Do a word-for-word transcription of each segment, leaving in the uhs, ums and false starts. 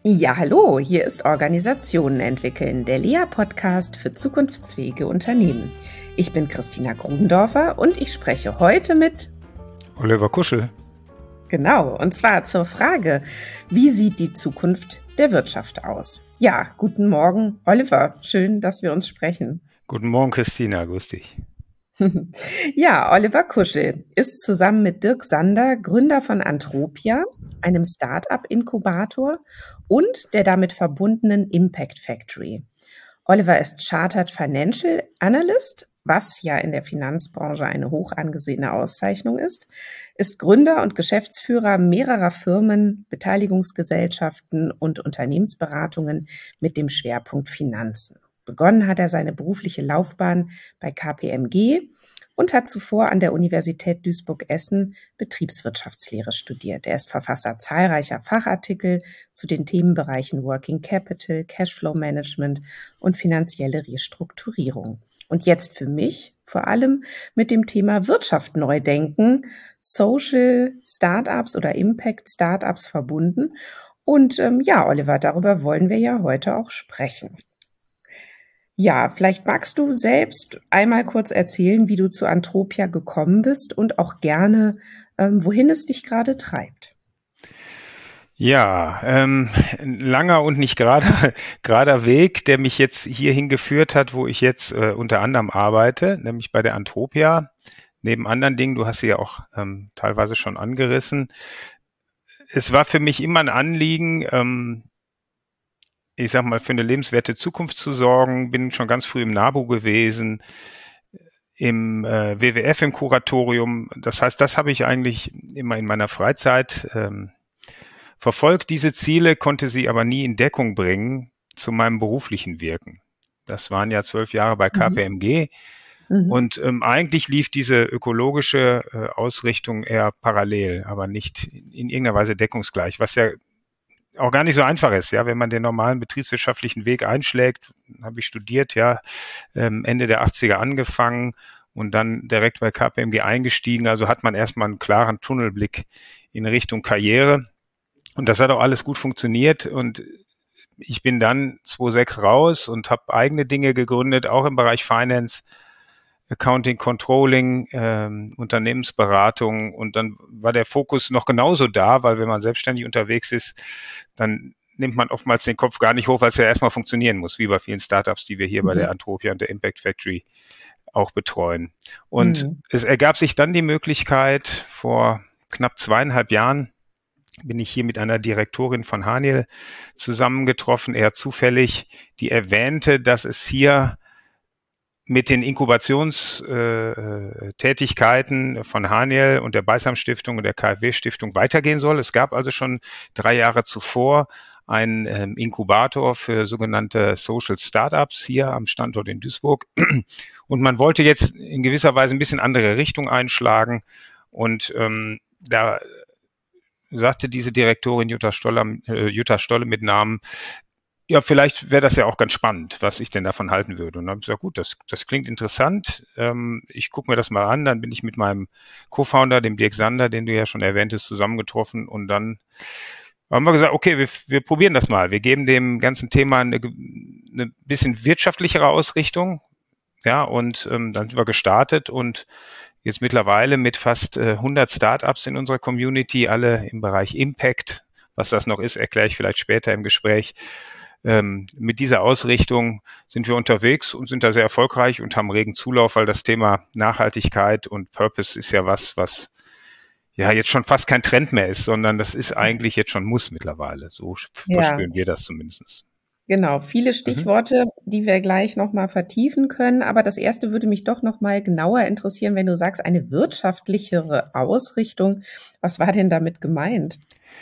Ja, hallo, hier ist Organisationen entwickeln, der L E A-Podcast für zukunftsfähige Unternehmen. Ich bin Christina Grudendorfer und ich spreche heute mit Oliver Kuschel. Genau, und zwar zur Frage, wie sieht die Zukunft der Wirtschaft aus? Ja, guten Morgen, Oliver, schön, dass wir uns sprechen. Guten Morgen, Christina, grüß dich. Ja, Oliver Kuschel ist zusammen mit Dirk Sander Gründer von Antropia, einem Start-up-Inkubator und der damit verbundenen Impact Factory. Oliver ist Chartered Financial Analyst, was ja in der Finanzbranche eine hoch angesehene Auszeichnung ist, ist Gründer und Geschäftsführer mehrerer Firmen, Beteiligungsgesellschaften und Unternehmensberatungen mit dem Schwerpunkt Finanzen. Begonnen hat er seine berufliche Laufbahn bei K P M G und hat zuvor an der Universität Duisburg-Essen Betriebswirtschaftslehre studiert. Er ist Verfasser zahlreicher Fachartikel zu den Themenbereichen Working Capital, Cashflow Management und finanzielle Restrukturierung. Und jetzt für mich vor allem mit dem Thema Wirtschaft neu denken, Social Startups oder Impact Startups verbunden. Und ähm, ja, Oliver, darüber wollen wir ja heute auch sprechen. Ja, vielleicht magst du selbst einmal kurz erzählen, wie du zu Antropia gekommen bist und auch gerne, ähm, wohin es dich gerade treibt. Ja, ähm, ein langer und nicht gerader, gerader Weg, der mich jetzt hierhin geführt hat, wo ich jetzt äh, unter anderem arbeite, nämlich bei der Antropia. Neben anderen Dingen, du hast sie ja auch ähm, teilweise schon angerissen. Es war für mich immer ein Anliegen, ähm, ich sag mal, für eine lebenswerte Zukunft zu sorgen. Bin schon ganz früh im NABU gewesen, im äh, W W F im Kuratorium. Das heißt, das habe ich eigentlich immer in meiner Freizeit ähm, verfolgt. Diese Ziele, konnte sie aber nie in Deckung bringen zu meinem beruflichen Wirken. Das waren ja zwölf Jahre bei K P M G. Mhm. Und ähm, eigentlich lief diese ökologische äh, Ausrichtung eher parallel, aber nicht in, in irgendeiner Weise deckungsgleich, was ja auch gar nicht so einfach ist, ja, wenn man den normalen betriebswirtschaftlichen Weg einschlägt, habe ich studiert, ja, ähm, Ende der achtziger angefangen und dann direkt bei K P M G eingestiegen, also hat man erstmal einen klaren Tunnelblick in Richtung Karriere und das hat auch alles gut funktioniert und ich bin dann zweitausendsechs raus und habe eigene Dinge gegründet, auch im Bereich Finance, Accounting, Controlling, ähm, Unternehmensberatung und dann war der Fokus noch genauso da, weil wenn man selbstständig unterwegs ist, dann nimmt man oftmals den Kopf gar nicht hoch, weil es ja erstmal funktionieren muss, wie bei vielen Startups, die wir hier mhm. bei der Antropia und der Impact Factory auch betreuen. Und mhm. es ergab sich dann die Möglichkeit, vor knapp zweieinhalb Jahren bin ich hier mit einer Direktorin von Haniel zusammengetroffen, eher zufällig, die erwähnte, dass es hier mit den Inkubationstätigkeiten äh, von Haniel und der Beisam Stiftung und der K f W Stiftung weitergehen soll. Es gab also schon drei Jahre zuvor einen ähm, Inkubator für sogenannte Social Startups hier am Standort in Duisburg. Und man wollte jetzt in gewisser Weise ein bisschen andere Richtung einschlagen. Und ähm, da sagte diese Direktorin Jutta Stolle, äh, Jutta Stolle mit Namen, ja, vielleicht wäre das ja auch ganz spannend, was ich denn davon halten würde. Und dann habe ich gesagt, gut, das, das klingt interessant. Ähm, ich gucke mir das mal an. Dann bin ich mit meinem Co-Founder, dem Dirk Sander, den du ja schon erwähntest, zusammengetroffen. Und dann haben wir gesagt, okay, wir, wir probieren das mal. Wir geben dem ganzen Thema eine, eine bisschen wirtschaftlichere Ausrichtung. Ja, und ähm, dann sind wir gestartet und jetzt mittlerweile mit fast äh, hundert Startups in unserer Community, alle im Bereich Impact. Was das noch ist, erkläre ich vielleicht später im Gespräch. Ähm, mit dieser Ausrichtung sind wir unterwegs und sind da sehr erfolgreich und haben regen Zulauf, weil das Thema Nachhaltigkeit und Purpose ist ja was, was ja jetzt schon fast kein Trend mehr ist, sondern das ist eigentlich jetzt schon Muss mittlerweile. So ja. verspüren wir das zumindest. Genau, viele Stichworte, mhm. die wir gleich nochmal vertiefen können. Aber das erste würde mich doch nochmal genauer interessieren, wenn du sagst, eine wirtschaftlichere Ausrichtung. Was war denn damit gemeint?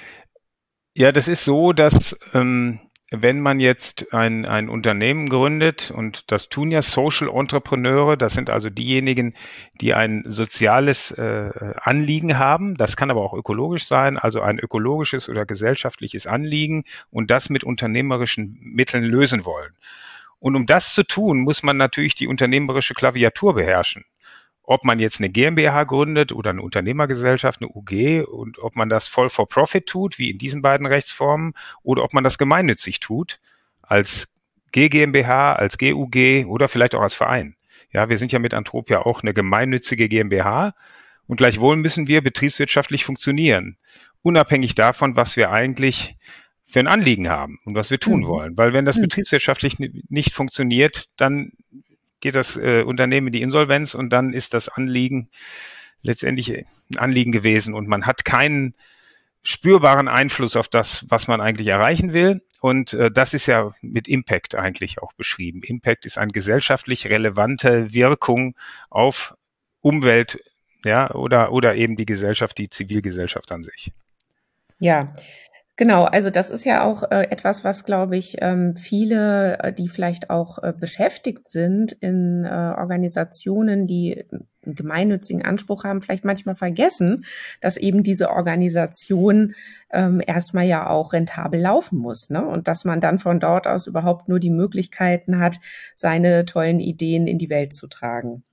Ja, das ist so, dass ähm, wenn man jetzt ein, ein Unternehmen gründet, und das tun ja Social Entrepreneure, das sind also diejenigen, die ein soziales äh, Anliegen haben, das kann aber auch ökologisch sein, also ein ökologisches oder gesellschaftliches Anliegen und das mit unternehmerischen Mitteln lösen wollen. Und um das zu tun, muss man natürlich die unternehmerische Klaviatur beherrschen. ob man jetzt eine GmbH gründet oder eine Unternehmergesellschaft, eine U G, und ob man das voll for profit tut, wie in diesen beiden Rechtsformen, oder ob man das gemeinnützig tut, als G GmbH, als G U G oder vielleicht auch als Verein. Ja, wir sind ja mit Antropia auch eine gemeinnützige GmbH und gleichwohl müssen wir betriebswirtschaftlich funktionieren, unabhängig davon, was wir eigentlich für ein Anliegen haben und was wir tun Mhm. wollen. Weil wenn das Mhm. betriebswirtschaftlich nicht funktioniert, dann geht das äh, Unternehmen in die Insolvenz und dann ist das Anliegen letztendlich ein Anliegen gewesen und man hat keinen spürbaren Einfluss auf das, was man eigentlich erreichen will. Und äh, das ist ja mit Impact eigentlich auch beschrieben. Impact ist eine gesellschaftlich relevante Wirkung auf Umwelt, ja, oder, oder eben die Gesellschaft, die Zivilgesellschaft an sich. Ja, genau. Also das ist ja auch äh, etwas, was, glaube ich, ähm, viele, äh, die vielleicht auch äh, beschäftigt sind in äh, Organisationen, die einen gemeinnützigen Anspruch haben, vielleicht manchmal vergessen, dass eben diese Organisation ähm, erstmal ja auch rentabel laufen muss, ne? Und dass man dann von dort aus überhaupt nur die Möglichkeiten hat, seine tollen Ideen in die Welt zu tragen.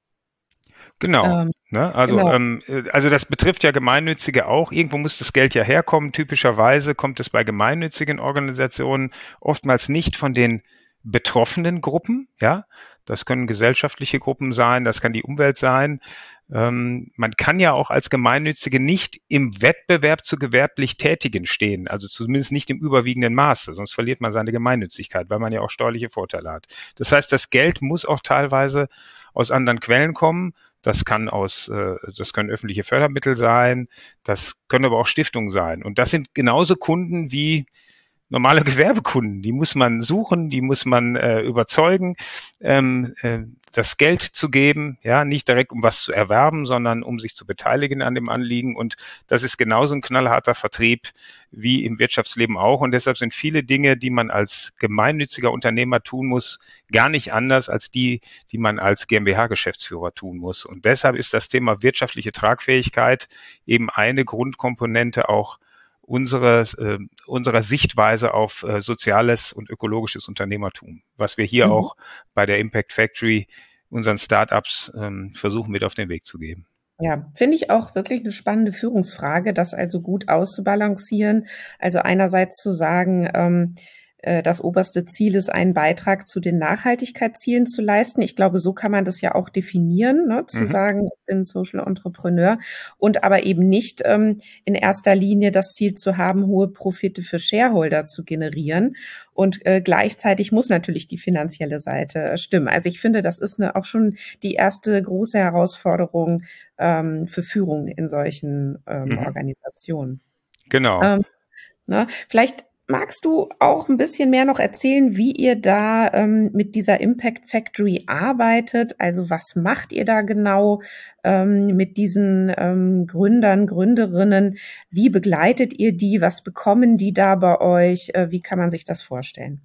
Genau. Ähm, Ne? Also, genau. ähm, äh, also das betrifft ja Gemeinnützige auch. Irgendwo muss das Geld ja herkommen. Typischerweise kommt es bei gemeinnützigen Organisationen oftmals nicht von den betroffenen Gruppen. Ja, das können gesellschaftliche Gruppen sein, das kann die Umwelt sein. Ähm, man kann ja auch als Gemeinnützige nicht im Wettbewerb zu gewerblich Tätigen stehen, also zumindest nicht im überwiegenden Maße, sonst verliert man seine Gemeinnützigkeit, weil man ja auch steuerliche Vorteile hat. Das heißt, das Geld muss auch teilweise aus anderen Quellen kommen. Das kann aus, äh, das können öffentliche Fördermittel sein, das können aber auch Stiftungen sein. Und das sind genauso Kunden wie normale Gewerbekunden. Die muss man suchen, die muss man äh, überzeugen, ähm, äh, das Geld zu geben, ja, nicht direkt um was zu erwerben, sondern um sich zu beteiligen an dem Anliegen. Und das ist genauso ein knallharter Vertrieb wie im Wirtschaftsleben auch. Und deshalb sind viele Dinge, die man als gemeinnütziger Unternehmer tun muss, gar nicht anders als die, die man als GmbH-Geschäftsführer tun muss. Und deshalb ist das Thema wirtschaftliche Tragfähigkeit eben eine Grundkomponente auch unsere, äh, unserer Sichtweise auf äh, soziales und ökologisches Unternehmertum, was wir hier Mhm. auch bei der Impact Factory unseren Startups ähm, versuchen mit auf den Weg zu geben. Ja, finde ich auch wirklich eine spannende Führungsfrage, das also gut auszubalancieren. Also einerseits zu sagen, ähm, äh, das oberste Ziel ist, einen Beitrag zu den Nachhaltigkeitszielen zu leisten. Ich glaube, so kann man das ja auch definieren, ne? Zu Mhm. sagen, ich bin Social Entrepreneur und aber eben nicht ähm, in erster Linie das Ziel zu haben, hohe Profite für Shareholder zu generieren. Und äh, gleichzeitig muss natürlich die finanzielle Seite äh, stimmen. Also ich finde, das ist eine, auch schon die erste große Herausforderung ähm, für Führung in solchen ähm, Mhm. Organisationen. Genau. Ähm, ne? Vielleicht magst du auch ein bisschen mehr noch erzählen, wie ihr da ähm, mit dieser Impact Factory arbeitet? Also was macht ihr da genau ähm, mit diesen ähm, Gründern, Gründerinnen? Wie begleitet ihr die? Was bekommen die da bei euch? Äh, wie kann man sich das vorstellen?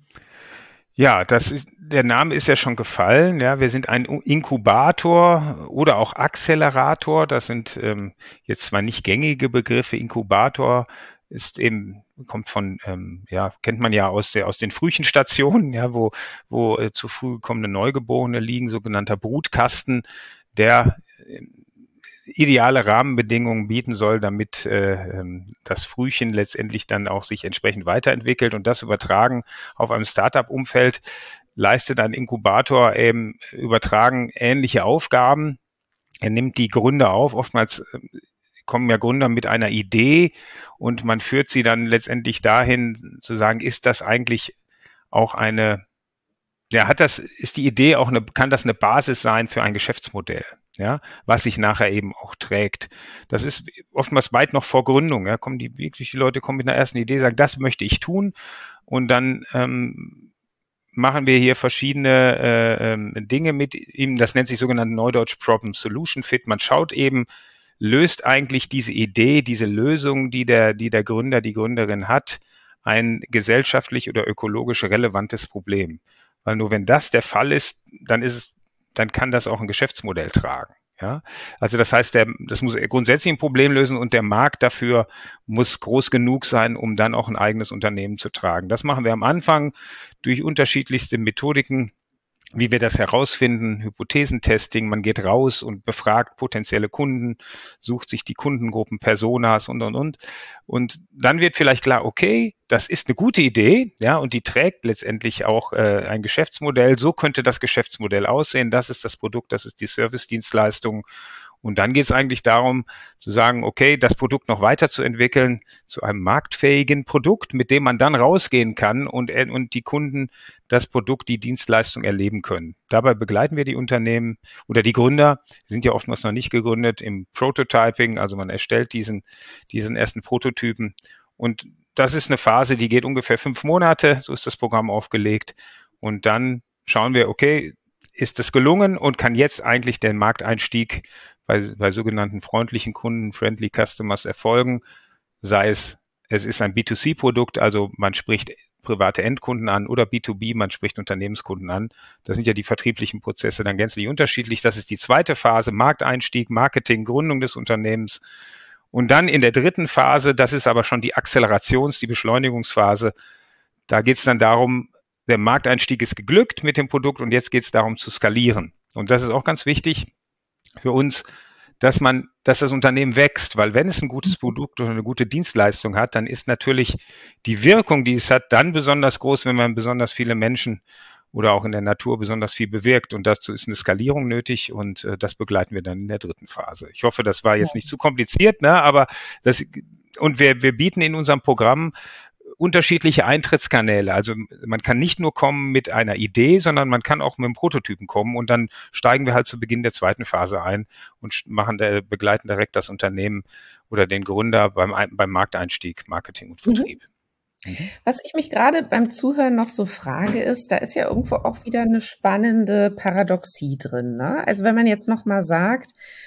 Ja, das ist, der Name ist ja schon gefallen. Ja, wir sind ein Inkubator oder auch Accelerator. Das sind ähm, jetzt zwar nicht gängige Begriffe. Inkubator ist eben, kommt von, ähm, ja, kennt man ja aus der, aus den Frühchenstationen, ja, wo, wo äh, zu früh gekommene Neugeborene liegen, sogenannter Brutkasten, der äh, ideale Rahmenbedingungen bieten soll, damit äh, das Frühchen letztendlich dann auch sich entsprechend weiterentwickelt, und das übertragen auf einem Startup-Umfeld leistet ein Inkubator eben übertragen ähnliche Aufgaben. Er nimmt die Gründer auf. Oftmals äh, kommen ja Gründer mit einer Idee und man führt sie dann letztendlich dahin zu sagen, ist das eigentlich auch eine, ja, hat das, ist die Idee auch eine, kann das eine Basis sein für ein Geschäftsmodell? Ja, was sich nachher eben auch trägt. Das ist oftmals weit noch vor Gründung. Ja, kommen die wirklich, die Leute kommen mit einer ersten Idee, sagen, das möchte ich tun, und dann ähm, machen wir hier verschiedene äh, ähm, Dinge mit ihm. Das nennt sich sogenannt Neudeutsch Problem Solution Fit. Man schaut eben, löst eigentlich diese Idee, diese Lösung, die der, die der Gründer, die Gründerin hat, ein gesellschaftlich oder ökologisch relevantes Problem. Weil nur wenn das der Fall ist, dann ist es, dann kann das auch ein Geschäftsmodell tragen. Ja, also das heißt, der, das muss grundsätzlich ein Problem lösen und der Markt dafür muss groß genug sein, um dann auch ein eigenes Unternehmen zu tragen. Das machen wir am Anfang durch unterschiedlichste Methodiken. wie wir das herausfinden, Hypothesentesting, man geht raus und befragt potenzielle Kunden, sucht sich die Kundengruppen, Personas und, und, und. Und dann wird vielleicht klar, okay, das ist eine gute Idee, ja, und die trägt letztendlich auch äh, ein Geschäftsmodell. So könnte das Geschäftsmodell aussehen. Das ist das Produkt, das ist die Service-Dienstleistung. Und dann geht es eigentlich darum, zu sagen, okay, das Produkt noch weiterzuentwickeln zu einem marktfähigen Produkt, mit dem man dann rausgehen kann und, und die Kunden das Produkt, die Dienstleistung erleben können. Dabei begleiten wir die Unternehmen oder die Gründer, die sind ja oftmals noch nicht gegründet, im Prototyping, also man erstellt diesen, diesen ersten Prototypen. Und das ist eine Phase, die geht ungefähr fünf Monate, so ist das Programm aufgelegt. Und dann schauen wir, okay, ist es gelungen und kann jetzt eigentlich der Markteinstieg bei, bei sogenannten freundlichen Kunden, Friendly Customers erfolgen, sei es, es ist ein B zwei C Produkt, also man spricht private Endkunden an, oder B zwei B, man spricht Unternehmenskunden an. Das sind ja die vertrieblichen Prozesse dann gänzlich unterschiedlich. Das ist die zweite Phase, Markteinstieg, Marketing, Gründung des Unternehmens. Und dann in der dritten Phase, das ist aber schon die Akzelerations-, die Beschleunigungsphase, da geht es dann darum, der Markteinstieg ist geglückt mit dem Produkt und jetzt geht es darum zu skalieren. Und das ist auch ganz wichtig für uns, dass man, dass das Unternehmen wächst, weil wenn es ein gutes Produkt oder eine gute Dienstleistung hat, dann ist natürlich die Wirkung, die es hat, dann besonders groß, wenn man besonders viele Menschen oder auch in der Natur besonders viel bewirkt. Und dazu ist eine Skalierung nötig und äh, das begleiten wir dann in der dritten Phase. Ich hoffe, das war jetzt nicht zu kompliziert, ne? Aber das, und wir, wir bieten in unserem Programm unterschiedliche Eintrittskanäle. Also man kann nicht nur kommen mit einer Idee, sondern man kann auch mit einem Prototypen kommen und dann steigen wir halt zu Beginn der zweiten Phase ein und machen der, begleiten direkt das Unternehmen oder den Gründer beim, beim Markteinstieg, Marketing und Vertrieb. Mhm. Was ich mich gerade beim Zuhören noch so frage ist, da ist ja irgendwo auch wieder eine spannende Paradoxie drin, ne? Also wenn man jetzt noch mal sagt,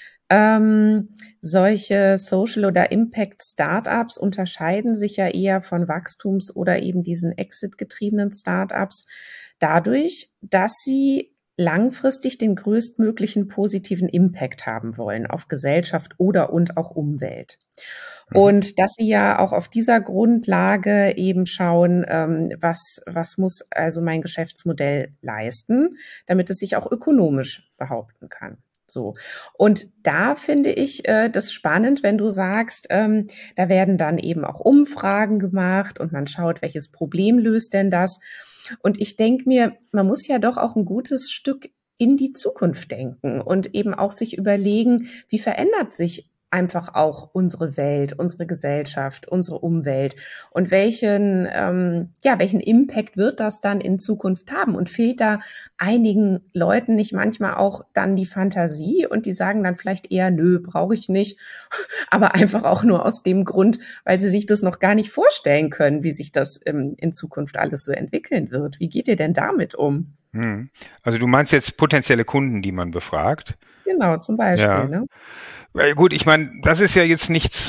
Ähm, solche Social- oder Impact-Startups unterscheiden sich ja eher von Wachstums- oder eben diesen Exit-getriebenen Startups dadurch, dass sie langfristig den größtmöglichen positiven Impact haben wollen auf Gesellschaft oder und auch Umwelt. Mhm. Und dass sie ja auch auf dieser Grundlage eben schauen, ähm, was, was muss also mein Geschäftsmodell leisten, damit es sich auch ökonomisch behaupten kann. So. Und da finde ich äh, das spannend, wenn du sagst, ähm, da werden dann eben auch Umfragen gemacht und man schaut, welches Problem löst denn das. Und ich denke mir, man muss ja doch auch ein gutes Stück in die Zukunft denken und eben auch sich überlegen, wie verändert sich einfach auch unsere Welt, unsere Gesellschaft, unsere Umwelt und welchen, ähm, ja, welchen Impact wird das dann in Zukunft haben? Und fehlt da einigen Leuten nicht manchmal auch dann die Fantasie und die sagen dann vielleicht eher, nö, brauche ich nicht, aber einfach auch nur aus dem Grund, weil sie sich das noch gar nicht vorstellen können, wie sich das ähm, in Zukunft alles so entwickeln wird. Wie geht ihr denn damit um? Hm. Also du meinst jetzt potenzielle Kunden, die man befragt? Genau, zum Beispiel, Ja. ne? Weil gut, ich meine, das ist ja jetzt nichts,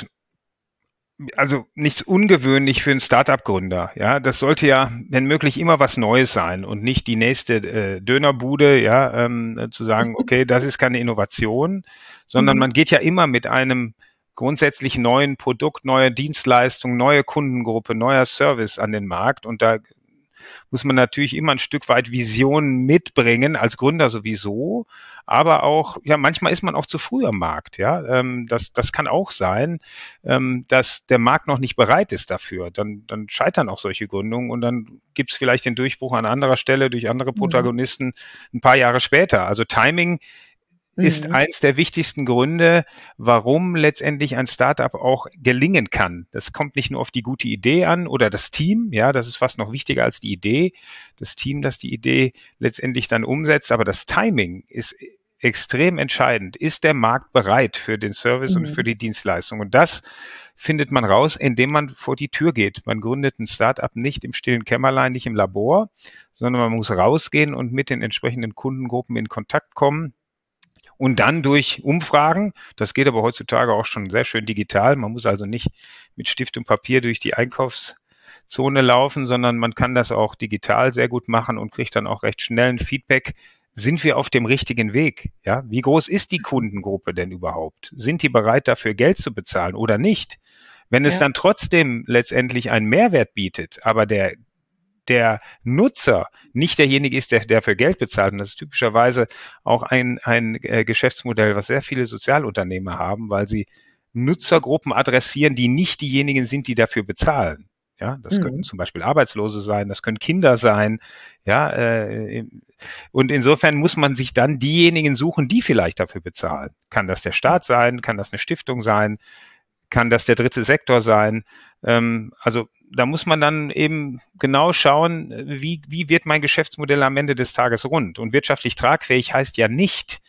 also nichts ungewöhnlich für einen Startup-Gründer. Ja, das sollte ja, wenn möglich, immer was Neues sein und nicht die nächste äh, Dönerbude, ja, ähm, zu sagen, okay, das ist keine Innovation, sondern Mhm. man geht ja immer mit einem grundsätzlich neuen Produkt, neue Dienstleistung, neue Kundengruppe, neuer Service an den Markt und da muss man natürlich immer ein Stück weit Visionen mitbringen, als Gründer sowieso, aber auch, ja, manchmal ist man auch zu früh am Markt, ja, ähm, das, das kann auch sein, ähm, dass der Markt noch nicht bereit ist dafür, dann, dann scheitern auch solche Gründungen und dann gibt es vielleicht den Durchbruch an anderer Stelle durch andere Protagonisten ein paar Jahre später, also Timing ist Mhm. eins der wichtigsten Gründe, warum letztendlich ein Startup auch gelingen kann. Das kommt nicht nur auf die gute Idee an oder das Team, ja, das ist fast noch wichtiger als die Idee, das Team, das die Idee letztendlich dann umsetzt, aber das Timing ist extrem entscheidend. Ist der Markt bereit für den Service Mhm. und für die Dienstleistung? Und das findet man raus, indem man vor die Tür geht. Man gründet ein Startup nicht im stillen Kämmerlein, nicht im Labor, sondern man muss rausgehen und mit den entsprechenden Kundengruppen in Kontakt kommen. Und dann durch Umfragen, das geht aber heutzutage auch schon sehr schön digital, man muss also nicht mit Stift und Papier durch die Einkaufszone laufen, sondern man kann das auch digital sehr gut machen und kriegt dann auch recht schnell ein Feedback. Sind wir auf dem richtigen Weg? Ja, wie groß ist die Kundengruppe denn überhaupt? Sind die bereit, dafür Geld zu bezahlen oder nicht? Wenn es Ja. dann trotzdem letztendlich einen Mehrwert bietet, aber der der Nutzer nicht derjenige ist, der dafür Geld bezahlt. Und das ist typischerweise auch ein, ein äh, Geschäftsmodell, was sehr viele Sozialunternehmer haben, weil sie Nutzergruppen adressieren, die nicht diejenigen sind, die dafür bezahlen. Ja, das mhm. könnten zum Beispiel Arbeitslose sein, das können Kinder sein. Ja, äh, und insofern muss man sich dann diejenigen suchen, die vielleicht dafür bezahlen. Kann das der Staat sein? Kann das eine Stiftung sein? Kann das der dritte Sektor sein? Ähm, also da muss man dann eben genau schauen, wie, wie wird mein Geschäftsmodell am Ende des Tages rund? Und wirtschaftlich tragfähig heißt ja nicht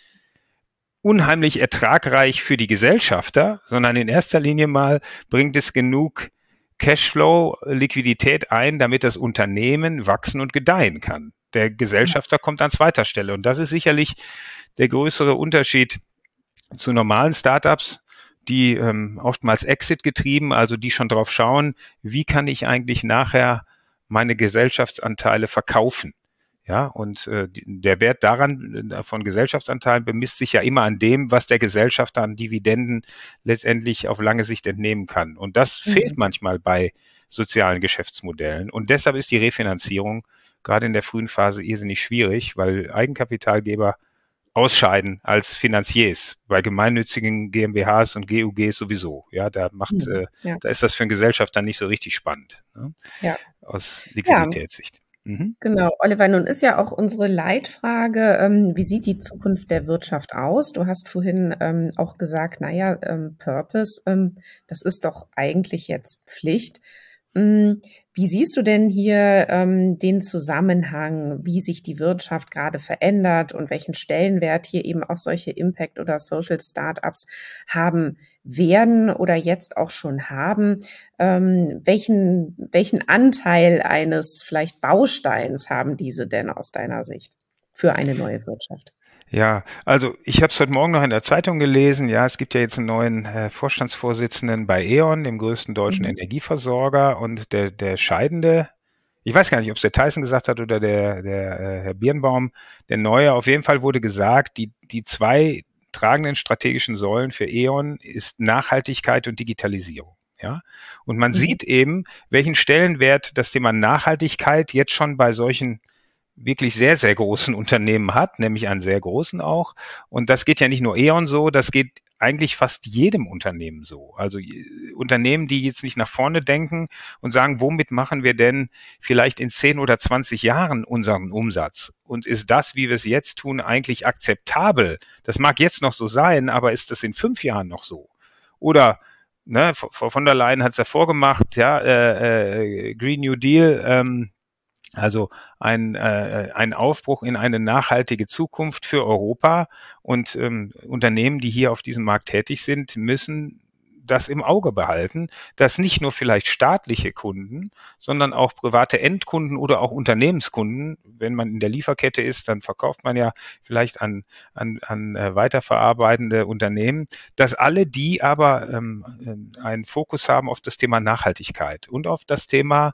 unheimlich ertragreich für die Gesellschafter, sondern in erster Linie mal bringt es genug Cashflow, Liquidität ein, damit das Unternehmen wachsen und gedeihen kann. Der Gesellschafter kommt an zweiter Stelle. Und das ist sicherlich der größere Unterschied zu normalen Startups, die ähm, oftmals Exit getrieben, also die schon drauf schauen, wie kann ich eigentlich nachher meine Gesellschaftsanteile verkaufen. Ja, und äh, der Wert daran äh, von Gesellschaftsanteilen bemisst sich ja immer an dem, was der Gesellschafter an Dividenden letztendlich auf lange Sicht entnehmen kann. Und das mhm. fehlt manchmal bei sozialen Geschäftsmodellen. Und deshalb ist die Refinanzierung gerade in der frühen Phase irrsinnig schwierig, weil Eigenkapitalgeber ausscheiden als Finanziers. Bei gemeinnützigen GmbHs und G U Gs sowieso. Ja, da macht, mhm. äh, ja. da ist das für einen Gesellschafter nicht so richtig spannend. Ne? Ja. Aus Liquiditätssicht. Ja. Mhm. Genau, Oliver, nun ist ja auch unsere Leitfrage, ähm, wie sieht die Zukunft der Wirtschaft aus? Du hast vorhin ähm, auch gesagt, naja, ähm, Purpose, ähm, das ist doch eigentlich jetzt Pflicht. Ähm, wie siehst du denn hier ähm, den Zusammenhang, wie sich die Wirtschaft gerade verändert und welchen Stellenwert hier eben auch solche Impact- oder Social-Startups haben werden oder jetzt auch schon haben? Ähm, welchen, welchen Anteil eines vielleicht Bausteins haben diese denn aus deiner Sicht für eine neue Wirtschaft? Ja, also ich habe es heute Morgen noch in der Zeitung gelesen. Ja, es gibt ja jetzt einen neuen äh, Vorstandsvorsitzenden bei E.ON, dem größten deutschen mhm. Energieversorger, und der der scheidende, ich weiß gar nicht, ob es der Tyson gesagt hat oder der der äh, Herr Birnbaum, der neue. Auf jeden Fall wurde gesagt, die die zwei tragenden strategischen Säulen für E.ON ist Nachhaltigkeit und Digitalisierung. Ja, und man mhm. sieht eben, welchen Stellenwert das Thema Nachhaltigkeit jetzt schon bei solchen wirklich sehr, sehr großen Unternehmen hat, nämlich einen sehr großen auch. Und das geht ja nicht nur E.ON so, das geht eigentlich fast jedem Unternehmen so. Also Unternehmen, die jetzt nicht nach vorne denken und sagen, womit machen wir denn vielleicht in zehn oder zwanzig Jahren unseren Umsatz? Und ist das, wie wir es jetzt tun, eigentlich akzeptabel? Das mag jetzt noch so sein, aber ist das in fünf Jahren noch so? Oder ne, Frau von der Leyen hat es ja vorgemacht, ja, äh, äh, Green New Deal, ähm, also ein, äh, ein Aufbruch in eine nachhaltige Zukunft für Europa, und ähm, Unternehmen, die hier auf diesem Markt tätig sind, müssen das im Auge behalten, dass nicht nur vielleicht staatliche Kunden, sondern auch private Endkunden oder auch Unternehmenskunden, wenn man in der Lieferkette ist, dann verkauft man ja vielleicht an, an, an äh, weiterverarbeitende Unternehmen, dass alle die aber ähm, einen Fokus haben auf das Thema Nachhaltigkeit und auf das Thema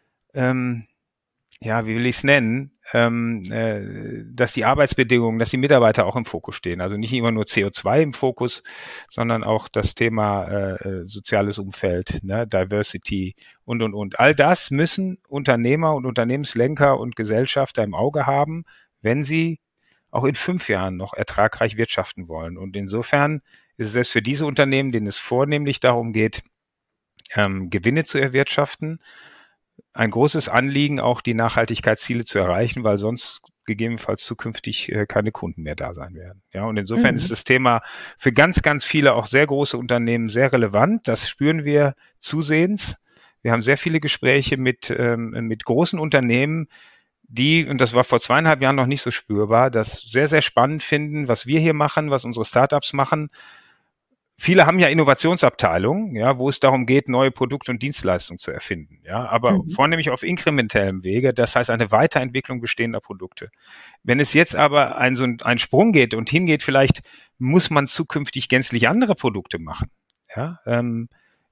ähm, ja, wie will ich es nennen, ähm, äh, dass die Arbeitsbedingungen, dass die Mitarbeiter auch im Fokus stehen. Also nicht immer nur C O zwei im Fokus, sondern auch das Thema äh, soziales Umfeld, ne, Diversity und, und, und. All das müssen Unternehmer und Unternehmenslenker und Gesellschafter im Auge haben, wenn sie auch in fünf Jahren noch ertragreich wirtschaften wollen. Und insofern ist es selbst für diese Unternehmen, denen es vornehmlich darum geht, ähm, Gewinne zu erwirtschaften, ein großes Anliegen, auch die Nachhaltigkeitsziele zu erreichen, weil sonst gegebenenfalls zukünftig äh, keine Kunden mehr da sein werden. Ja, und insofern mhm. ist das Thema für ganz, ganz viele auch sehr große Unternehmen sehr relevant. Das spüren wir zusehends. Wir haben sehr viele Gespräche mit, ähm, mit großen Unternehmen, die, und das war vor zweieinhalb Jahren noch nicht so spürbar, das sehr, sehr spannend finden, was wir hier machen, was unsere Startups machen. Viele haben ja Innovationsabteilungen, ja, wo es darum geht, neue Produkte und Dienstleistungen zu erfinden, ja, aber mhm. vornehmlich auf inkrementellem Wege, das heißt eine Weiterentwicklung bestehender Produkte. Wenn es jetzt aber ein, so ein, ein Sprung geht und hingeht, vielleicht muss man zukünftig gänzlich andere Produkte machen, ja, ähm,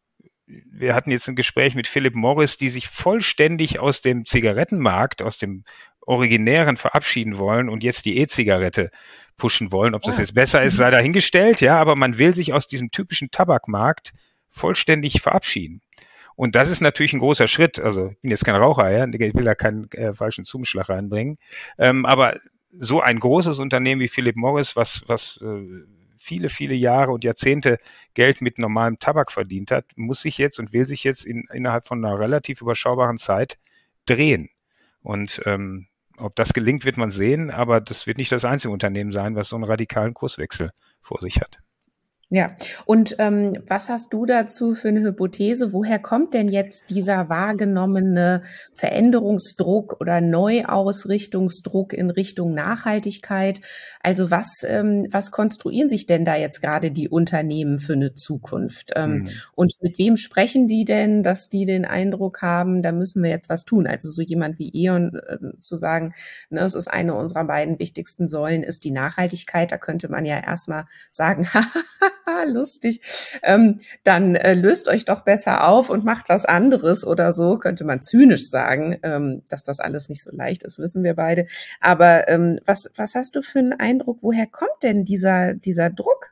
wir hatten jetzt ein Gespräch mit Philip Morris, die sich vollständig aus dem Zigarettenmarkt, aus dem Originären verabschieden wollen und jetzt die E-Zigarette pushen wollen. Ob das jetzt besser ist, sei dahingestellt, ja, aber man will sich aus diesem typischen Tabakmarkt vollständig verabschieden. Und das ist natürlich ein großer Schritt. Also ich bin jetzt kein Raucher, ja, ich will da keinen äh, falschen Zungenschlag reinbringen. Ähm, aber so ein großes Unternehmen wie Philip Morris, was, was äh, viele, viele Jahre und Jahrzehnte Geld mit normalem Tabak verdient hat, muss sich jetzt und will sich jetzt in, innerhalb von einer relativ überschaubaren Zeit drehen. Und ähm, ob das gelingt, wird man sehen, aber das wird nicht das einzige Unternehmen sein, was so einen radikalen Kurswechsel vor sich hat. Ja, und ähm, was hast du dazu für eine Hypothese? Woher kommt denn jetzt dieser wahrgenommene Veränderungsdruck oder Neuausrichtungsdruck in Richtung Nachhaltigkeit? Also was ähm, was konstruieren sich denn da jetzt gerade die Unternehmen für eine Zukunft? Ähm, Hm. und mit wem sprechen die denn, dass die den Eindruck haben, da müssen wir jetzt was tun? Also so jemand wie E.ON äh, zu sagen, ne, es ist eine unserer beiden wichtigsten Säulen, ist die Nachhaltigkeit. Da könnte man ja erstmal sagen, lustig, ähm, dann äh, löst euch doch besser auf und macht was anderes oder so, könnte man zynisch sagen, ähm, dass das alles nicht so leicht ist, wissen wir beide. Aber ähm, was, was hast du für einen Eindruck, woher kommt denn dieser, dieser Druck?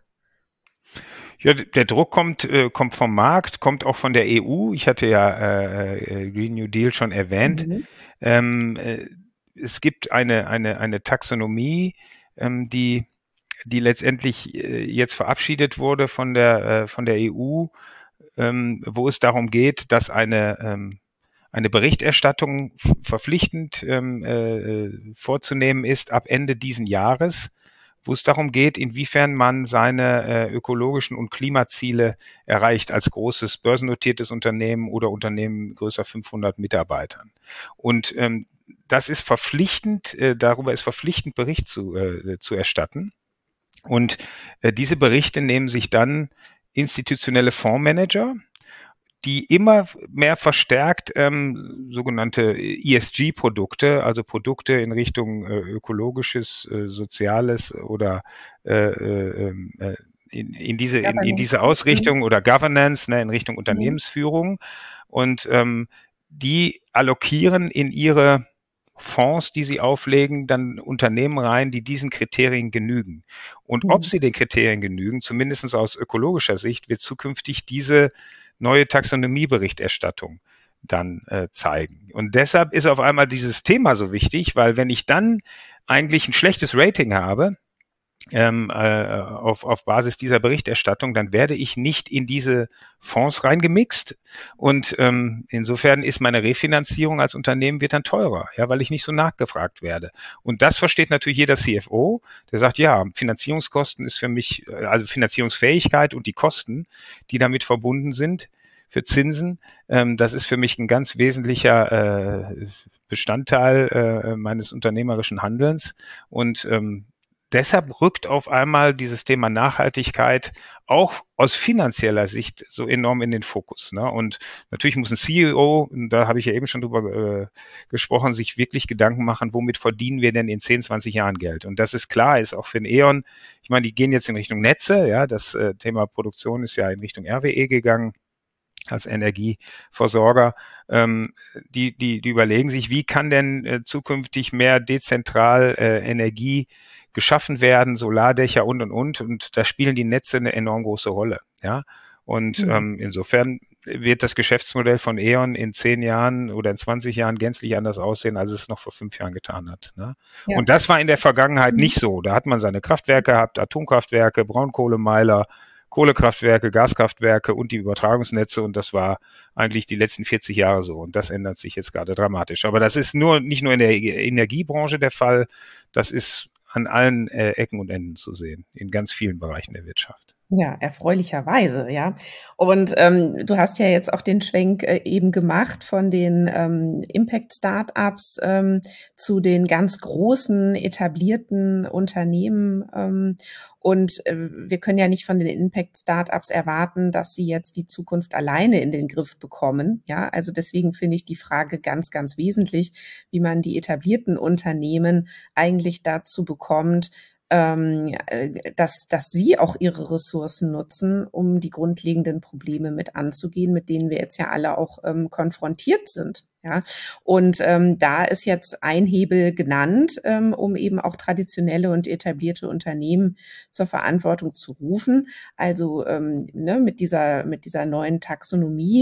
Ja, der Druck kommt, äh, kommt vom Markt, kommt auch von der E U. Ich hatte ja äh, Green New Deal schon erwähnt. Mhm. Ähm, äh, es gibt eine, eine, eine Taxonomie, ähm, die die letztendlich äh, jetzt verabschiedet wurde von der, äh, von der E U, ähm, wo es darum geht, dass eine, ähm, eine Berichterstattung verpflichtend ähm, äh, vorzunehmen ist ab Ende diesen Jahres, wo es darum geht, inwiefern man seine äh, ökologischen und Klimaziele erreicht als großes börsennotiertes Unternehmen oder Unternehmen größer fünfhundert Mitarbeitern. Und ähm, das ist verpflichtend, äh, darüber ist verpflichtend Bericht zu, äh, zu erstatten. Und äh, diese Berichte nehmen sich dann institutionelle Fondsmanager, die immer mehr verstärkt ähm, sogenannte E S G-Produkte, also Produkte in Richtung äh, ökologisches, äh, soziales oder äh, äh, äh, in, in diese in, in Governance. diese Ausrichtung oder Governance, ne, in Richtung Mhm. Unternehmensführung, und ähm, die allokieren in ihre Fonds, die sie auflegen, dann Unternehmen rein, die diesen Kriterien genügen. Und ob Mhm. sie den Kriterien genügen, zumindest aus ökologischer Sicht, wird zukünftig diese neue Taxonomieberichterstattung dann äh, zeigen. Und deshalb ist auf einmal dieses Thema so wichtig, weil wenn ich dann eigentlich ein schlechtes Rating habe, ähm, äh, auf, auf Basis dieser Berichterstattung, dann werde ich nicht in diese Fonds reingemixt. Und ähm, insofern ist meine Refinanzierung als Unternehmen wird dann teurer, ja, weil ich nicht so nachgefragt werde. Und das versteht natürlich jeder C F O, der sagt, ja, Finanzierungskosten ist für mich, also Finanzierungsfähigkeit und die Kosten, die damit verbunden sind, für Zinsen, ähm, das ist für mich ein ganz wesentlicher äh, Bestandteil äh, meines unternehmerischen Handelns. Und ähm, deshalb rückt auf einmal dieses Thema Nachhaltigkeit auch aus finanzieller Sicht so enorm in den Fokus. Ne? Und natürlich muss ein C E O, da habe ich ja eben schon drüber äh, gesprochen, sich wirklich Gedanken machen, womit verdienen wir denn in zehn, zwanzig Jahren Geld? Und das ist klar, ist auch für den E.ON. Ich meine, die gehen jetzt in Richtung Netze. Ja, das äh, Thema Produktion ist ja in Richtung R W E gegangen als Energieversorger. Ähm, die, die, die überlegen sich, wie kann denn äh, zukünftig mehr dezentral äh, Energie geschaffen werden, Solardächer und und und. Und da spielen die Netze eine enorm große Rolle. Ja. Und Mhm. ähm, insofern wird das Geschäftsmodell von E.ON in zehn Jahren oder in zwanzig Jahren gänzlich anders aussehen, als es noch vor fünf Jahren getan hat. Ne? Ja. Und das war in der Vergangenheit Mhm. nicht so. Da hat man seine Kraftwerke gehabt, Atomkraftwerke, Braunkohlemeiler, Kohlekraftwerke, Gaskraftwerke und die Übertragungsnetze, und das war eigentlich die letzten vierzig Jahre so, und das ändert sich jetzt gerade dramatisch. Aber das ist nur nicht nur in der Energiebranche der Fall, das ist an allen äh, Ecken und Enden zu sehen, in ganz vielen Bereichen der Wirtschaft. Ja, erfreulicherweise, ja. Und ähm, du hast ja jetzt auch den Schwenk äh, eben gemacht von den ähm, Impact-Startups ähm, zu den ganz großen, etablierten Unternehmen. Ähm, und äh, wir können ja nicht von den Impact-Startups erwarten, dass sie jetzt die Zukunft alleine in den Griff bekommen. Ja, also deswegen finde ich die Frage ganz, ganz wesentlich, wie man die etablierten Unternehmen eigentlich dazu bekommt, ähm, äh, dass, dass sie auch ihre Ressourcen nutzen, um die grundlegenden Probleme mit anzugehen, mit denen wir jetzt ja alle auch ähm, konfrontiert sind. Ja, und ähm, da ist jetzt ein Hebel genannt, ähm, um eben auch traditionelle und etablierte Unternehmen zur Verantwortung zu rufen. Also ähm, ne, mit dieser mit dieser neuen Taxonomie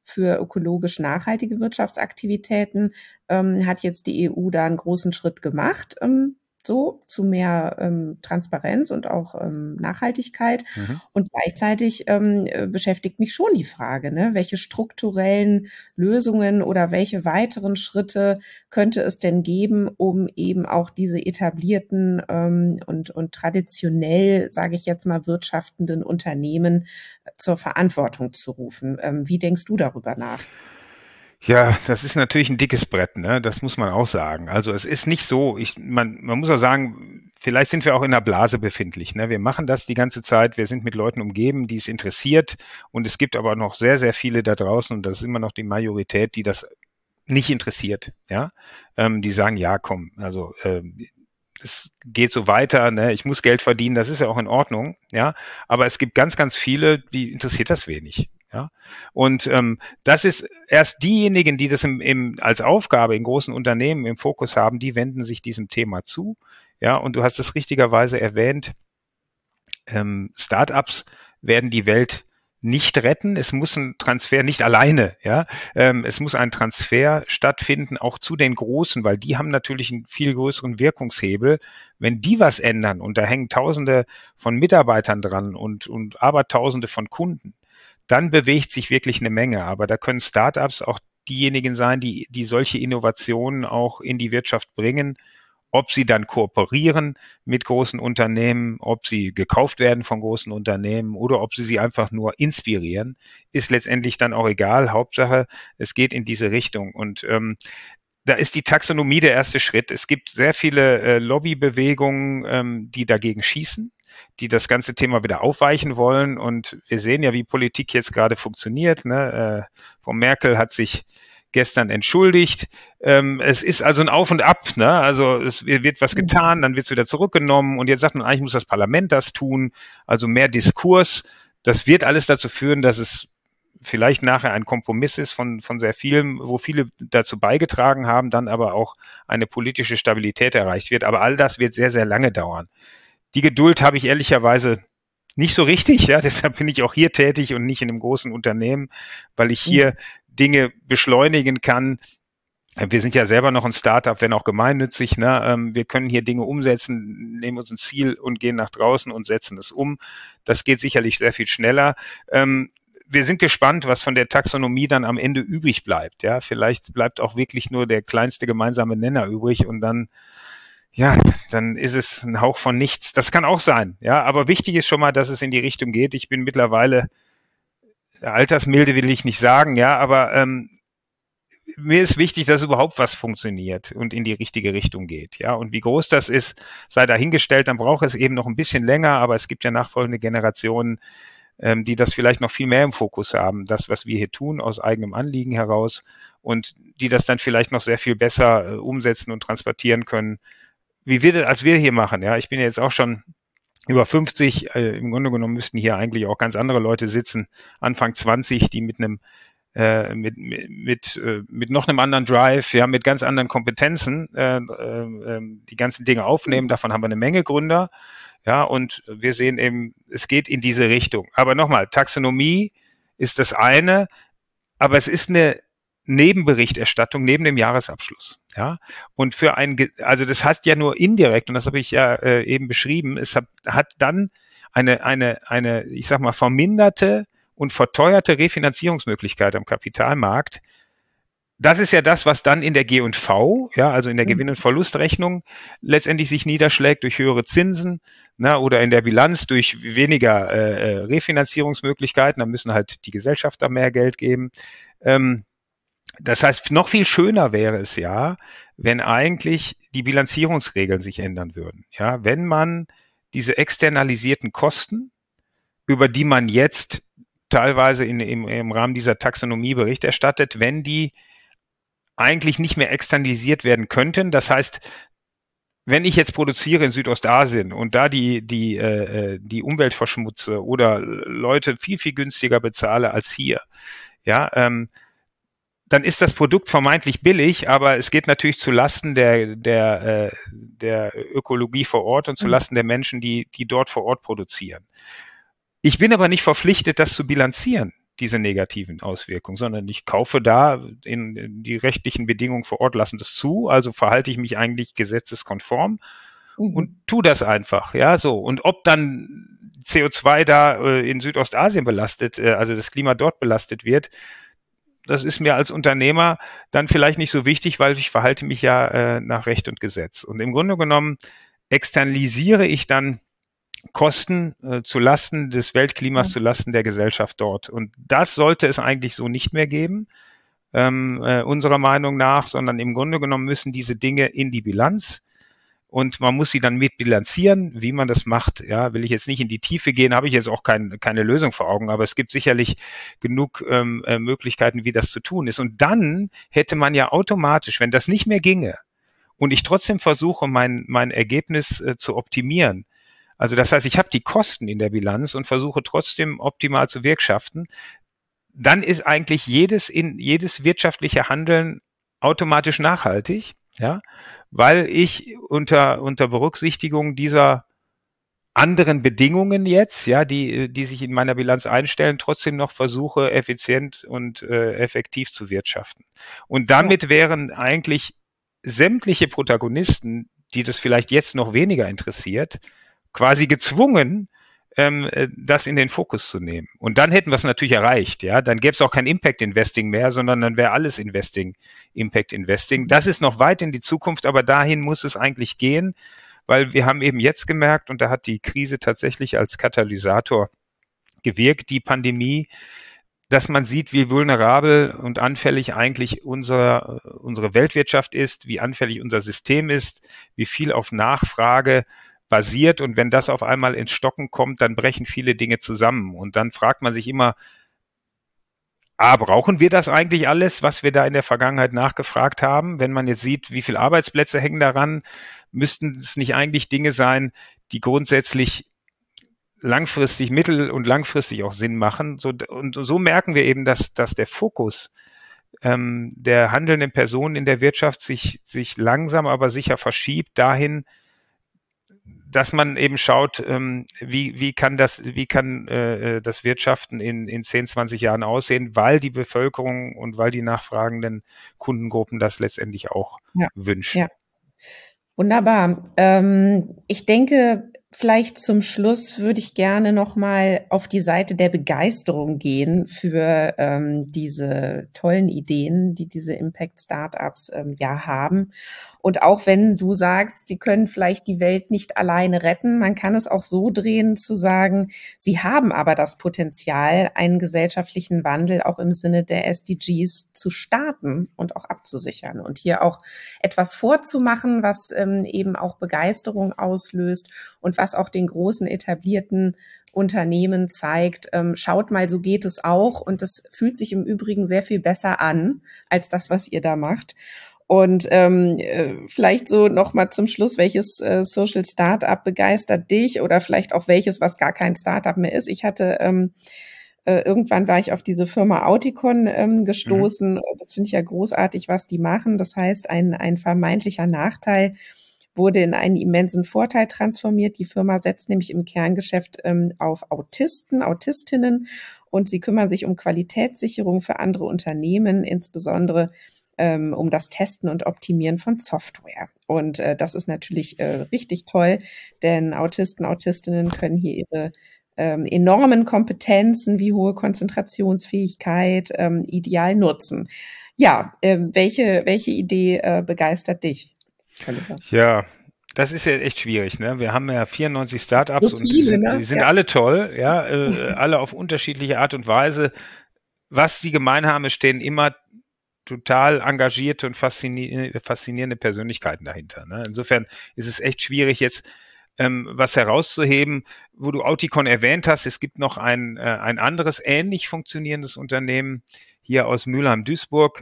für ökologisch nachhaltige Wirtschaftsaktivitäten ähm, hat jetzt die E U da einen großen Schritt gemacht, ähm, so zu mehr ähm, Transparenz und auch ähm, Nachhaltigkeit. Mhm. Und gleichzeitig ähm, äh, beschäftigt mich schon die Frage, ne, welche strukturellen Lösungen oder welche weiteren Schritte könnte es denn geben, um eben auch diese etablierten ähm, und, und traditionell, sage ich jetzt mal, wirtschaftenden Unternehmen zur Verantwortung zu rufen. Ähm, wie denkst du darüber nach? Ja, das ist natürlich ein dickes Brett, ne? Das muss man auch sagen. Also es ist nicht so, ich, man, man muss auch sagen, vielleicht sind wir auch in einer Blase befindlich, ne? Wir machen das die ganze Zeit, wir sind mit Leuten umgeben, die es interessiert, und es gibt aber noch sehr, sehr viele da draußen, und das ist immer noch die Majorität, die das nicht interessiert, ja? Ähm, die sagen, ja, komm, also äh, es geht so weiter, ne? Ich muss Geld verdienen, das ist ja auch in Ordnung, ja? Aber es gibt ganz, ganz viele, die interessiert das wenig. Ja, und ähm, das ist erst diejenigen, die das im, im, als Aufgabe in großen Unternehmen im Fokus haben, die wenden sich diesem Thema zu. Ja, und du hast es richtigerweise erwähnt, ähm, Startups werden die Welt nicht retten. Es muss ein Transfer nicht alleine, ja. Ähm, es muss ein Transfer stattfinden, auch zu den Großen, weil die haben natürlich einen viel größeren Wirkungshebel. Wenn die was ändern, und da hängen Tausende von Mitarbeitern dran und, und Abertausende von Kunden, dann bewegt sich wirklich eine Menge. Aber da können Startups auch diejenigen sein, die, die solche Innovationen auch in die Wirtschaft bringen. Ob sie dann kooperieren mit großen Unternehmen, ob sie gekauft werden von großen Unternehmen oder ob sie sie einfach nur inspirieren, ist letztendlich dann auch egal. Hauptsache, es geht in diese Richtung. Und ähm, da ist die Taxonomie der erste Schritt. Es gibt sehr viele äh, Lobbybewegungen, ähm, die dagegen schießen, die das ganze Thema wieder aufweichen wollen. Und wir sehen ja, wie Politik jetzt gerade funktioniert, ne? Äh, Frau Merkel hat sich gestern entschuldigt. Ähm, es ist also ein Auf und Ab, ne? Also es wird was getan, dann wird es wieder zurückgenommen, und jetzt sagt man, eigentlich muss das Parlament das tun, also mehr Diskurs. Das wird alles dazu führen, dass es vielleicht nachher ein Kompromiss ist von, von sehr vielen, wo viele dazu beigetragen haben, dann aber auch eine politische Stabilität erreicht wird. Aber all das wird sehr, sehr lange dauern. Die Geduld habe ich ehrlicherweise nicht so richtig, ja, deshalb bin ich auch hier tätig und nicht in einem großen Unternehmen, weil ich hier Dinge beschleunigen kann. Wir sind ja selber noch ein Startup, wenn auch gemeinnützig, ne? Wir können hier Dinge umsetzen, nehmen uns ein Ziel und gehen nach draußen und setzen es um. Das geht sicherlich sehr viel schneller. Wir sind gespannt, was von der Taxonomie dann am Ende übrig bleibt, ja. Vielleicht bleibt auch wirklich nur der kleinste gemeinsame Nenner übrig, und dann ja, dann ist es ein Hauch von nichts. Das kann auch sein, ja. Aber wichtig ist schon mal, dass es in die Richtung geht. Ich bin mittlerweile, altersmilde will ich nicht sagen, ja, aber ähm, mir ist wichtig, dass überhaupt was funktioniert und in die richtige Richtung geht, ja. Und wie groß das ist, sei dahingestellt. Dann braucht es eben noch ein bisschen länger, aber es gibt ja nachfolgende Generationen, ähm, die das vielleicht noch viel mehr im Fokus haben, das, was wir hier tun, aus eigenem Anliegen heraus, und die das dann vielleicht noch sehr viel besser äh, umsetzen und transportieren können, wie wir das, als wir hier machen, ja. Ich bin jetzt auch schon über fünfzig, äh, im Grunde genommen müssten hier eigentlich auch ganz andere Leute sitzen, Anfang zwanzig, die mit einem äh, mit mit mit, äh, mit noch einem anderen Drive, ja, mit ganz anderen Kompetenzen äh, äh, die ganzen Dinge aufnehmen. Davon haben wir eine Menge Gründer, ja, und wir sehen eben, es geht in diese Richtung. Aber nochmal, Taxonomie ist das eine, aber es ist eine Nebenberichterstattung neben dem Jahresabschluss, ja. Und für ein, also das heißt ja nur indirekt, und das habe ich ja äh, eben beschrieben, es hat, hat dann eine, eine, eine, ich sag mal, verminderte und verteuerte Refinanzierungsmöglichkeit am Kapitalmarkt. Das ist ja das, was dann in der G und V, ja, also in der Gewinn- und Verlustrechnung letztendlich sich niederschlägt durch höhere Zinsen, na, oder in der Bilanz durch weniger äh, Refinanzierungsmöglichkeiten. Da müssen halt die Gesellschafter mehr Geld geben. Ähm, Das heißt, noch viel schöner wäre es ja, wenn eigentlich die Bilanzierungsregeln sich ändern würden. Ja, wenn man diese externalisierten Kosten, über die man jetzt teilweise in, im, im Rahmen dieser Taxonomie Bericht erstattet, wenn die eigentlich nicht mehr externalisiert werden könnten. Das heißt, wenn ich jetzt produziere in Südostasien und da die, die, äh, die Umwelt verschmutze oder Leute viel, viel günstiger bezahle als hier, ja, ähm, dann ist das Produkt vermeintlich billig, aber es geht natürlich zu Lasten der, der, äh, der Ökologie vor Ort und zu Lasten der Menschen, die, die dort vor Ort produzieren. Ich bin aber nicht verpflichtet, das zu bilanzieren. diese negativen Auswirkungen, sondern ich kaufe da in, in die rechtlichen Bedingungen vor Ort lassen das zu, also verhalte ich mich eigentlich gesetzeskonform und Mhm. tu das einfach, ja, so. Und ob dann C O zwei da äh, in Südostasien belastet, äh, also das Klima dort belastet wird, das ist mir als Unternehmer dann vielleicht nicht so wichtig, weil ich verhalte mich ja äh, nach Recht und Gesetz. Und im Grunde genommen externalisiere ich dann Kosten äh, zu Lasten des Weltklimas, Ja. zu Lasten der Gesellschaft dort. Und das sollte es eigentlich so nicht mehr geben, ähm, äh, unserer Meinung nach, sondern im Grunde genommen müssen diese Dinge in die Bilanz und man muss sie dann mitbilanzieren, wie man das macht. Ja, will ich jetzt nicht in die Tiefe gehen, habe ich jetzt auch kein, keine Lösung vor Augen, aber es gibt sicherlich genug ähm, äh, Möglichkeiten, wie das zu tun ist. Und dann hätte man ja automatisch, wenn das nicht mehr ginge und ich trotzdem versuche, mein, mein Ergebnis äh, zu optimieren, also das heißt, ich habe die Kosten in der Bilanz und versuche trotzdem optimal zu wirtschaften, dann ist eigentlich jedes, in, jedes wirtschaftliche Handeln automatisch nachhaltig, ja, weil ich unter, unter Berücksichtigung dieser anderen Bedingungen jetzt, ja, die, die sich in meiner Bilanz einstellen, trotzdem noch versuche, effizient und äh, effektiv zu wirtschaften. Und Ja. damit wären eigentlich sämtliche Protagonisten, die das vielleicht jetzt noch weniger interessiert, quasi gezwungen, ähm, äh, das in den Fokus zu nehmen. Und dann hätten wir es natürlich erreicht, ja. Dann gäbe es auch kein Impact Investing mehr, sondern dann wäre alles Investing, Impact Investing. Das ist noch weit in die Zukunft, aber dahin muss es eigentlich gehen, weil wir haben eben jetzt gemerkt, und da hat die Krise tatsächlich als Katalysator gewirkt, die Pandemie, dass man sieht, wie vulnerabel und anfällig eigentlich unser, unsere Weltwirtschaft ist, wie anfällig unser System ist, wie viel auf Nachfrage basiert. Und wenn das auf einmal ins Stocken kommt, dann brechen viele Dinge zusammen. Und dann fragt man sich immer, A, brauchen wir das eigentlich alles, was wir da in der Vergangenheit nachgefragt haben? Wenn man jetzt sieht, wie viele Arbeitsplätze hängen daran, müssten es nicht eigentlich Dinge sein, die grundsätzlich langfristig, mittel- und langfristig auch Sinn machen. So, und so merken wir eben, dass, dass der Fokus ähm, der handelnden Personen in der Wirtschaft sich, sich langsam, aber sicher verschiebt dahin, dass man eben schaut, ähm, wie, wie kann das, wie kann äh, das Wirtschaften in, in zehn, zwanzig Jahren aussehen, weil die Bevölkerung und weil die nachfragenden Kundengruppen das letztendlich auch Ja. wünschen. Ja. Wunderbar. Ähm, ich denke, vielleicht zum Schluss würde ich gerne noch mal auf die Seite der Begeisterung gehen für ähm, diese tollen Ideen, die diese Impact Startups ähm, ja haben. Und auch wenn du sagst, sie können vielleicht die Welt nicht alleine retten, man kann es auch so drehen zu sagen, sie haben aber das Potenzial, einen gesellschaftlichen Wandel auch im Sinne der S D Gs zu starten und auch abzusichern und hier auch etwas vorzumachen, was ähm, eben auch Begeisterung auslöst und was auch den großen etablierten Unternehmen zeigt, ähm, schaut mal, so geht es auch. Und das fühlt sich im Übrigen sehr viel besser an, als das, was ihr da macht. Und ähm, äh, vielleicht so noch mal zum Schluss, welches äh, Social Startup begeistert dich oder vielleicht auch welches, was gar kein Startup mehr ist? Ich hatte ähm, äh, irgendwann war ich auf diese Firma Auticon ähm, Mhm. gestoßen. Das finde ich ja großartig, was die machen. Das heißt, ein, ein vermeintlicher Nachteil wurde in einen immensen Vorteil transformiert. Die Firma setzt nämlich im Kerngeschäft ähm, auf Autisten, Autistinnen und sie kümmern sich um Qualitätssicherung für andere Unternehmen, insbesondere ähm, um das Testen und Optimieren von Software. Und äh, das ist natürlich äh, richtig toll, denn Autisten, Autistinnen können hier ihre ähm, enormen Kompetenzen wie hohe Konzentrationsfähigkeit ähm, ideal nutzen. Ja, äh, welche, welche Idee äh, begeistert dich, Oliver? Ja, das ist ja echt schwierig, ne? Wir haben ja vierundneunzig So Startups und die viele, sind, die ne? sind Ja. alle toll, ja, äh, alle auf unterschiedliche Art und Weise. Was die gemein haben, es stehen immer total engagierte und faszinierende, faszinierende Persönlichkeiten dahinter. Ne? Insofern ist es echt schwierig, jetzt ähm, was herauszuheben, wo du Auticon erwähnt hast. Es gibt noch ein, äh, ein anderes ähnlich funktionierendes Unternehmen hier aus Mülheim-Duisburg.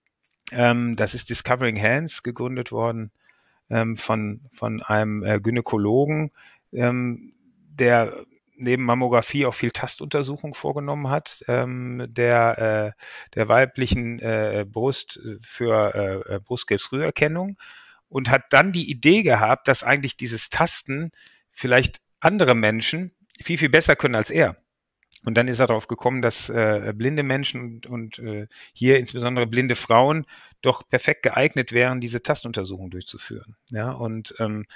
Ähm, das ist Discovering Hands, gegründet worden ähm, von, von einem äh, Gynäkologen, ähm, der neben Mammographie auch viel Tastuntersuchung vorgenommen hat, ähm, der, äh, der weiblichen äh, Brust für äh, Brustkrebsfrüherkennung und hat dann die Idee gehabt, dass eigentlich dieses Tasten vielleicht andere Menschen viel, viel besser können als er. Und dann ist er darauf gekommen, dass äh, blinde Menschen und, und äh, hier insbesondere blinde Frauen doch perfekt geeignet wären, diese Tastuntersuchung durchzuführen. Ja, und ähm,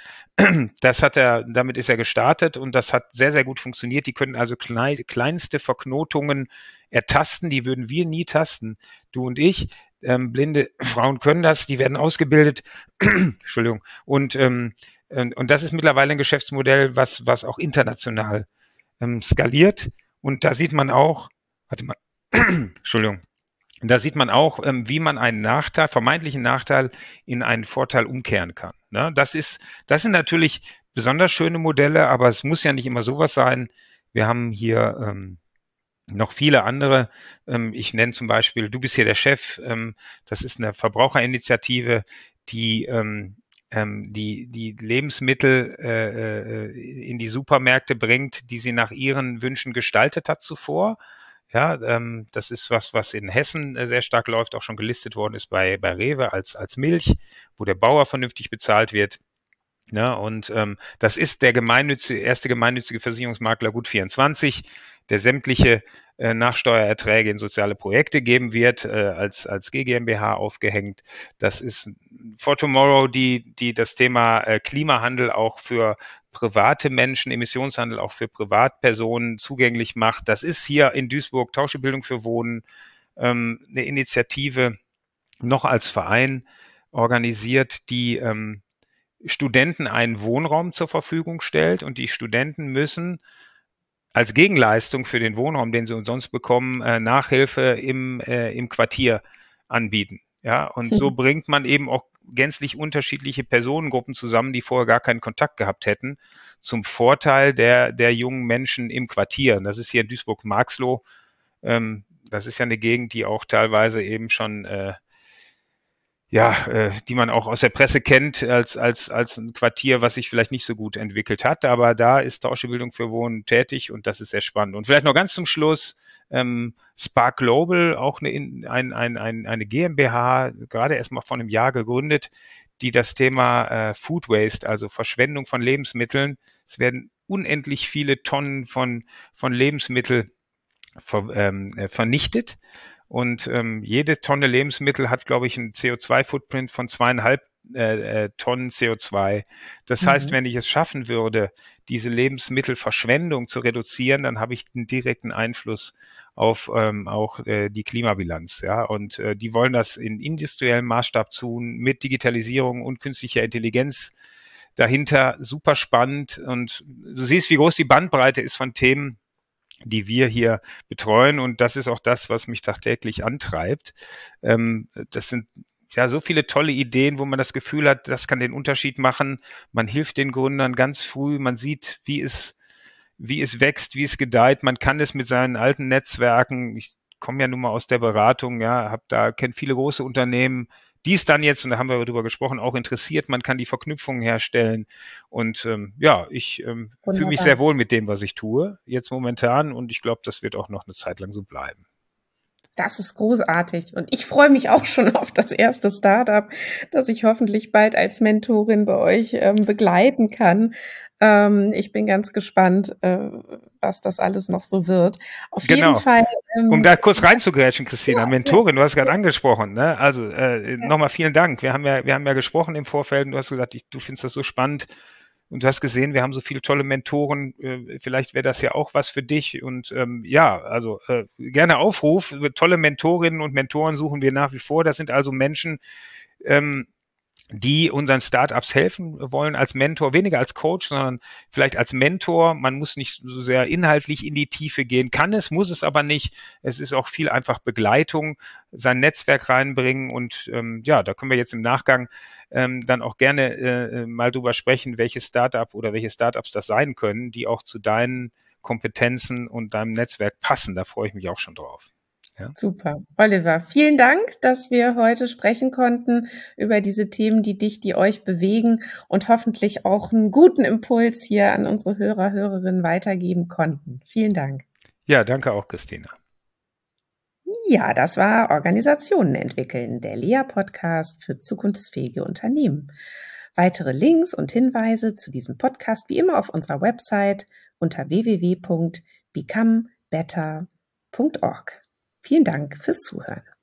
das hat er, damit ist er gestartet und das hat sehr, sehr gut funktioniert. Die können also klein, kleinste Verknotungen ertasten, die würden wir nie tasten. Du und ich, ähm, blinde Frauen können das, die werden ausgebildet. Entschuldigung. Und, ähm, und, und das ist mittlerweile ein Geschäftsmodell, was, was auch international ähm, skaliert. Und da sieht man auch, warte mal, Entschuldigung, da sieht man auch, ähm, wie man einen Nachteil, vermeintlichen Nachteil in einen Vorteil umkehren kann. Ne? Das ist, das sind natürlich besonders schöne Modelle, aber es muss ja nicht immer sowas sein. Wir haben hier ähm, noch viele andere. Ähm, ich nenne zum Beispiel, du bist hier der Chef. Ähm, das ist eine Verbraucherinitiative, die ähm, ähm, die die Lebensmittel äh, äh, in die Supermärkte bringt, die sie nach ihren Wünschen gestaltet hat zuvor. Ja, ähm, das ist was, was in Hessen äh, sehr stark läuft, auch schon gelistet worden ist bei bei Rewe als als Milch, wo der Bauer vernünftig bezahlt wird. Ja, und ähm, das ist der gemeinnützige, erste gemeinnützige Versicherungsmakler Gut vierundzwanzig, der sämtliche äh, Nachsteuererträge in soziale Projekte geben wird, äh, als, als G GmbH aufgehängt. Das ist For Tomorrow, die, die das Thema äh, Klimahandel auch für private Menschen, Emissionshandel auch für Privatpersonen zugänglich macht. Das ist hier in Duisburg Tauschebildung für Wohnen, ähm, eine Initiative, noch als Verein organisiert, die ähm, Studenten einen Wohnraum zur Verfügung stellt und die Studenten müssen als Gegenleistung für den Wohnraum, den sie umsonst bekommen, äh, Nachhilfe im, äh, im Quartier anbieten. Ja, und so bringt man eben auch gänzlich unterschiedliche Personengruppen zusammen, die vorher gar keinen Kontakt gehabt hätten, zum Vorteil der, der jungen Menschen im Quartier. Und das ist hier in Duisburg-Marxloh. Ähm, das ist ja eine Gegend, die auch teilweise eben schon äh, ja, äh, die man auch aus der Presse kennt als, als, als ein Quartier, was sich vielleicht nicht so gut entwickelt hat. Aber da ist Tauschebildung für Wohnen tätig und das ist sehr spannend. Und vielleicht noch ganz zum Schluss, ähm, Spark Global, auch eine, ein, ein, ein, eine GmbH, gerade erst mal vor einem Jahr gegründet, die das Thema äh, Food Waste, also Verschwendung von Lebensmitteln, es werden unendlich viele Tonnen von, von Lebensmitteln ver, ähm, äh, vernichtet. Und ähm, jede Tonne Lebensmittel hat, glaube ich, einen C O zwei Footprint von zweieinhalb äh, äh, Tonnen C O zwei. Das mhm. heißt, wenn ich es schaffen würde, diese Lebensmittelverschwendung zu reduzieren, dann habe ich einen direkten Einfluss auf ähm, auch äh, die Klimabilanz. Ja, und äh, die wollen das in industriellem Maßstab tun, mit Digitalisierung und künstlicher Intelligenz dahinter. Super spannend. Und du siehst, wie groß die Bandbreite ist von Themen, die wir hier betreuen. Und das ist auch das, was mich tagtäglich antreibt. Ähm, das sind ja so viele tolle Ideen, wo man das Gefühl hat, das kann den Unterschied machen. Man hilft den Gründern ganz früh. Man sieht, wie es, wie es wächst, wie es gedeiht. Man kann es mit seinen alten Netzwerken. Ich komme ja nun mal aus der Beratung, ja, habe da, kenne viele große Unternehmen, die ist dann jetzt, und da haben wir darüber gesprochen, auch interessiert. Man kann die Verknüpfungen herstellen. Und ähm, ja, ich ähm, fühle mich sehr wohl mit dem, was ich tue, jetzt momentan. Und ich glaube, das wird auch noch eine Zeit lang so bleiben. Das ist großartig. Und ich freue mich auch schon auf das erste Startup, das ich hoffentlich bald als Mentorin bei euch ähm, begleiten kann. Ähm, ich bin ganz gespannt, äh, was das alles noch so wird. Auf genau. jeden Fall. Ähm, um da kurz reinzugrätschen, Christina, ja, Mentorin, du hast gerade angesprochen, ne? Also äh, ja. nochmal vielen Dank. Wir haben ja, wir haben ja gesprochen im Vorfeld und du hast gesagt, ich, du findest das so spannend. Und du hast gesehen, wir haben so viele tolle Mentoren. Äh, vielleicht wäre das ja auch was für dich. Und ähm, ja, also äh, gerne Aufruf. Tolle Mentorinnen und Mentoren suchen wir nach wie vor. Das sind also Menschen, ähm, die unseren Startups helfen wollen als Mentor, weniger als Coach, sondern vielleicht als Mentor. Man muss nicht so sehr inhaltlich in die Tiefe gehen, kann es, muss es aber nicht. Es ist auch viel einfach Begleitung, sein Netzwerk reinbringen und ähm, ja, da können wir jetzt im Nachgang ähm, dann auch gerne äh, mal drüber sprechen, welches Startup oder welche Startups das sein können, die auch zu deinen Kompetenzen und deinem Netzwerk passen. Da freue ich mich auch schon drauf. Ja. Super. Oliver, vielen Dank, dass wir heute sprechen konnten über diese Themen, die dich, die euch bewegen und hoffentlich auch einen guten Impuls hier an unsere Hörer, Hörerinnen weitergeben konnten. Vielen Dank. Ja, danke auch, Christina. Ja, das war Organisationen entwickeln, der L E A-Podcast für zukunftsfähige Unternehmen. Weitere Links und Hinweise zu diesem Podcast wie immer auf unserer Website unter w w w punkt become better punkt org. Vielen Dank fürs Zuhören.